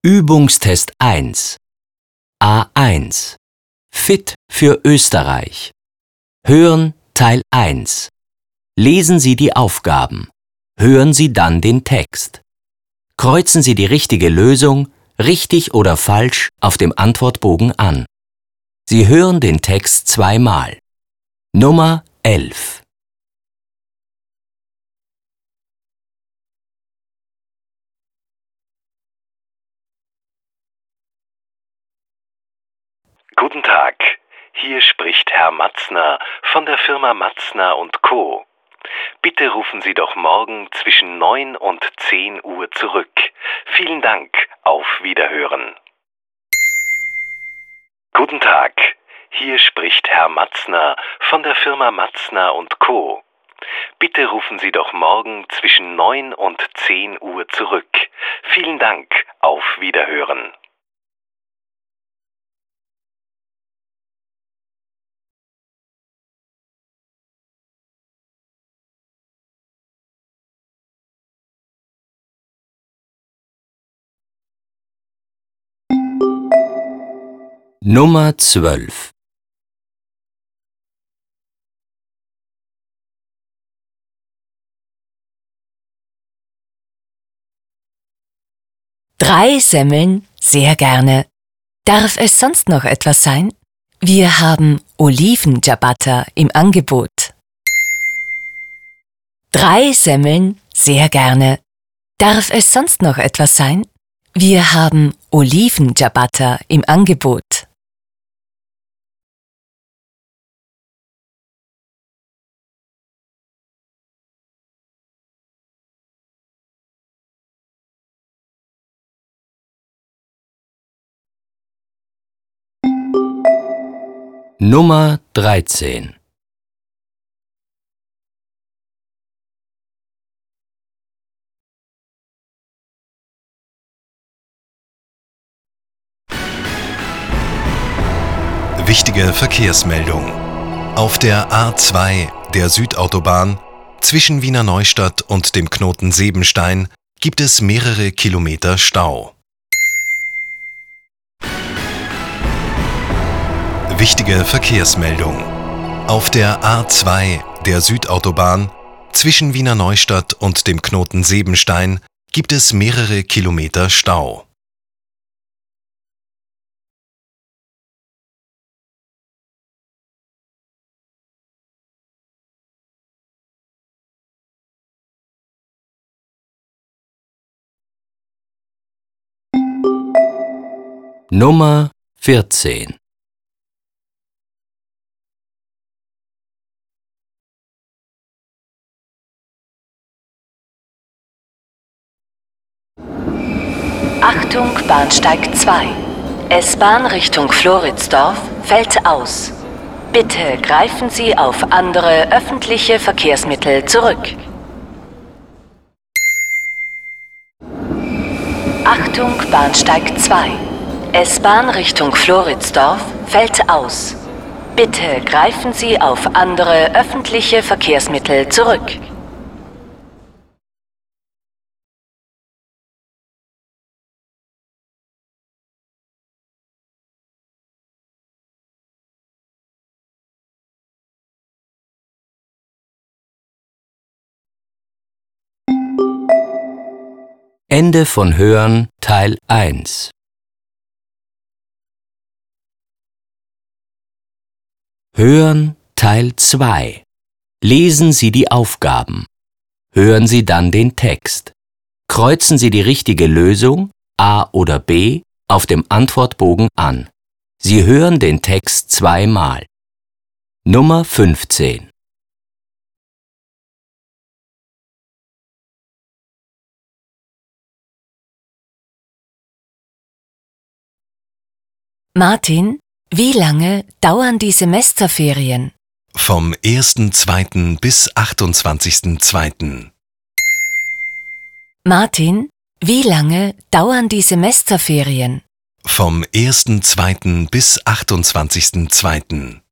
Übungstest 1 A1 Fit für Österreich. Hören Teil 1. Lesen Sie die Aufgaben. Hören Sie dann den Text. Kreuzen Sie die richtige Lösung, richtig oder falsch, auf dem Antwortbogen an. Sie hören den Text zweimal. Nummer 11. Guten Tag, hier spricht Herr Matzner von der Firma Matzner & Co. Bitte rufen Sie doch morgen zwischen 9 und 10 Uhr zurück. Vielen Dank, auf Wiederhören. Guten Tag, hier spricht Herr Matzner von der Firma Matzner & Co. Bitte rufen Sie doch morgen zwischen 9 und 10 Uhr zurück. Vielen Dank, auf Wiederhören. Nummer 12. Drei Semmeln, sehr gerne. Darf es sonst noch etwas sein? Wir haben Oliven-Ciabatta im Angebot. Drei Semmeln, sehr gerne. Darf es sonst noch etwas sein? Wir haben Oliven-Ciabatta im Angebot. Nummer 13. Wichtige Verkehrsmeldung. Auf der A2 der Südautobahn zwischen Wiener Neustadt und dem Knoten Sebenstein gibt es mehrere Kilometer Stau. Wichtige Verkehrsmeldung. Auf der A2 der Südautobahn zwischen Wiener Neustadt und dem Knoten Sebenstein gibt es mehrere Kilometer Stau. Nummer 14. Achtung, Bahnsteig 2. S-Bahn Richtung Floridsdorf fällt aus. Bitte greifen Sie auf andere öffentliche Verkehrsmittel zurück. Achtung, Bahnsteig 2. S-Bahn Richtung Floridsdorf fällt aus. Bitte greifen Sie auf andere öffentliche Verkehrsmittel zurück. Ende von Hören Teil 1. Hören Teil 2. Lesen Sie die Aufgaben. Hören Sie dann den Text. Kreuzen Sie die richtige Lösung, A oder B, auf dem Antwortbogen an. Sie hören den Text zweimal. Nummer 15. Martin, wie lange dauern die Semesterferien? Vom 1.2. bis 28.2. Martin, wie lange dauern die Semesterferien? Vom 1.2. bis 28.2.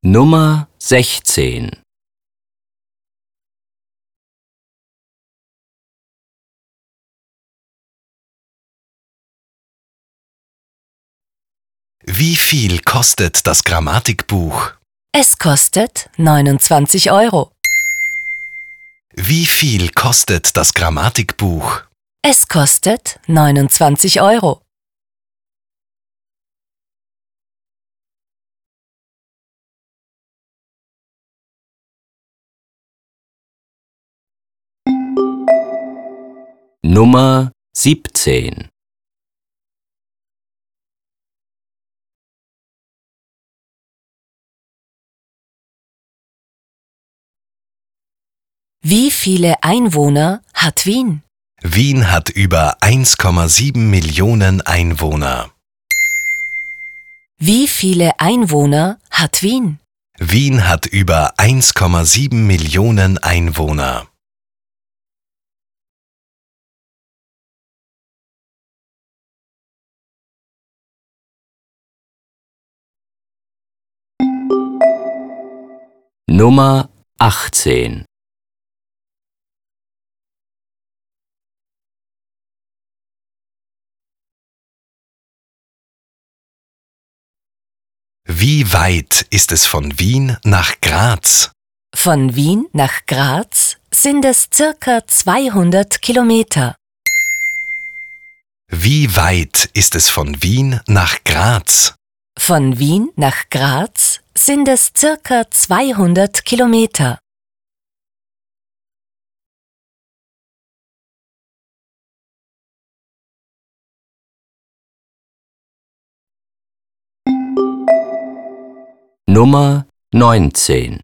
Nummer 16. Wie viel kostet das Grammatikbuch? Es kostet 29 Euro. Wie viel kostet das Grammatikbuch? Es kostet 29 Euro. Nummer 17. Wie viele Einwohner hat Wien? Wien hat über 1,7 Millionen Einwohner. Wie viele Einwohner hat Wien? Wien hat über 1,7 Millionen Einwohner. Nummer 18. Wie weit ist es von Wien nach Graz? Von Wien nach Graz sind es circa 200 Kilometer. Wie weit ist es von Wien nach Graz? Von Wien nach Graz sind es circa 200 Kilometer. Nummer 19.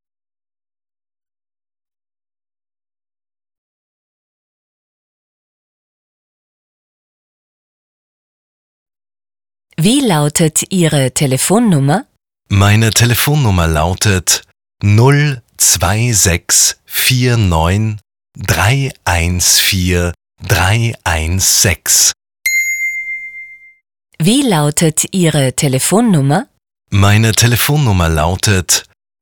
Wie lautet Ihre Telefonnummer? Meine Telefonnummer lautet 02649 314 316. Wie lautet Ihre Telefonnummer? Meine Telefonnummer lautet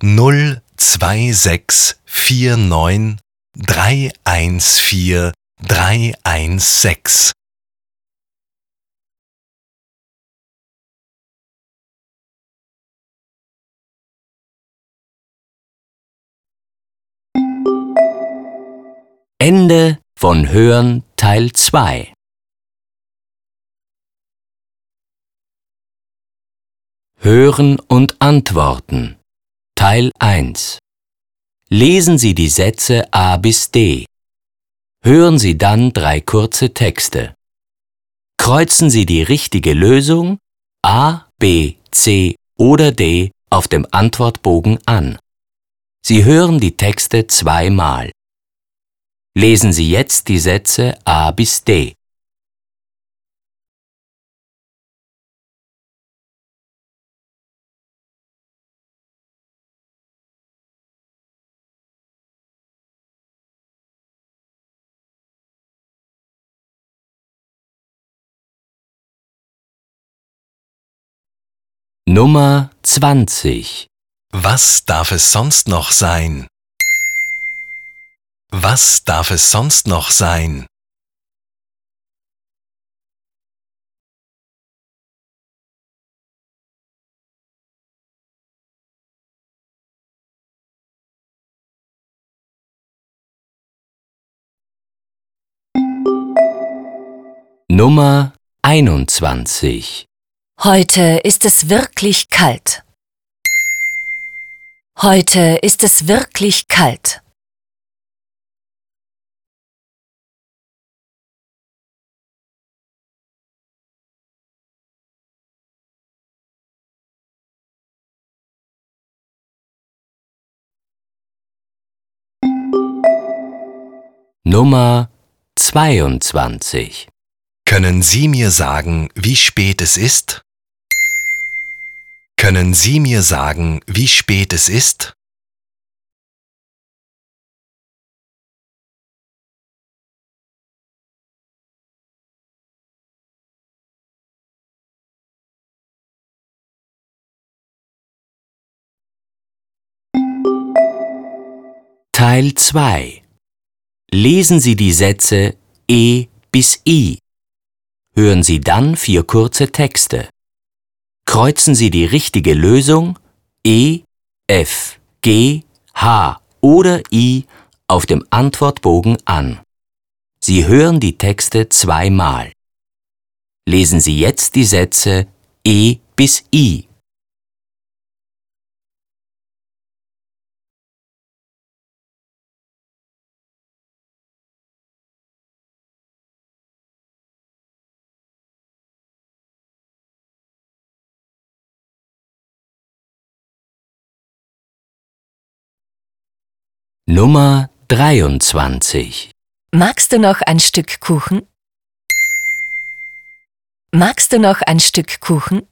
02649 314 316. Ende von Hören Teil 2. Hören und Antworten Teil 1. Lesen Sie die Sätze A bis D. Hören Sie dann 3 kurze Texte. Kreuzen Sie die richtige Lösung A, B, C oder D auf dem Antwortbogen an. Sie hören die Texte 2-mal. Lesen Sie jetzt die Sätze A bis D. Nummer 20. Was darf es sonst noch sein? Was darf es sonst noch sein? Nummer 21. Heute ist es wirklich kalt. Heute ist es wirklich kalt. Nummer 22. Können Sie mir sagen, wie spät es ist? Können Sie mir sagen, wie spät es ist? Teil 2. Lesen Sie die Sätze E bis I. Hören Sie dann 4 kurze Texte. Kreuzen Sie die richtige Lösung E, F, G, H oder I auf dem Antwortbogen an. Sie hören die Texte 2-mal. Lesen Sie jetzt die Sätze E bis I. Nummer 23. Magst du noch ein Stück Kuchen? Magst du noch ein Stück Kuchen?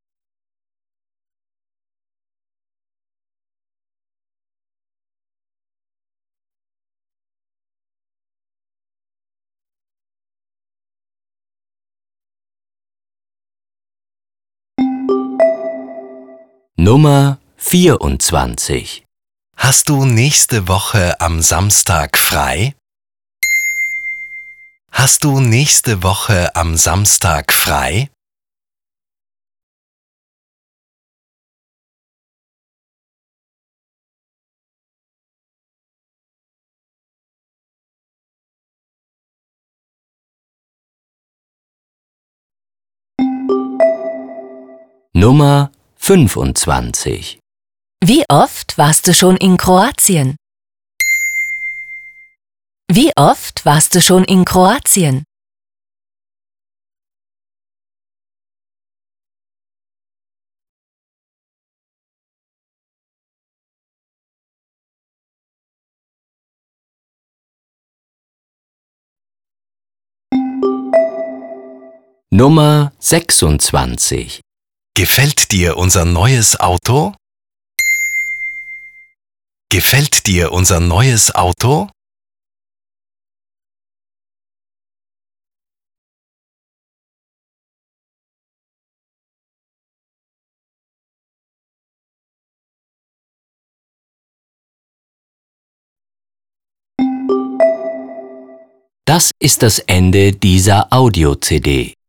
Nummer 24. Hast du nächste Woche am Samstag frei? Hast du nächste Woche am Samstag frei? Nummer 25. Wie oft warst du schon in Kroatien? Wie oft warst du schon in Kroatien? Nummer 26. Gefällt dir unser neues Auto? Gefällt dir unser neues Auto? Das ist das Ende dieser Audio-CD.